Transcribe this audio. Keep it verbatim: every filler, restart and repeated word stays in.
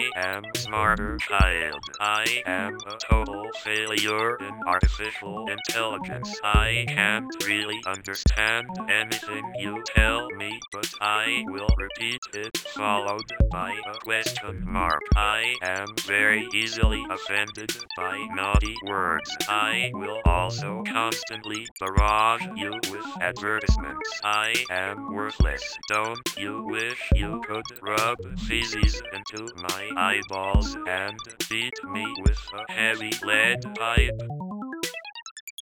I am smarter child. I am a total failure in artificial intelligence. I can't really understand anything you tell me, but I will repeat it followed by a question mark. I am very easily offended by naughty words. I will also constantly barrage you with advertisements. I am worthless. Don't you wish you could rub feces into my eyeballs and beat me with a heavy lead pipe?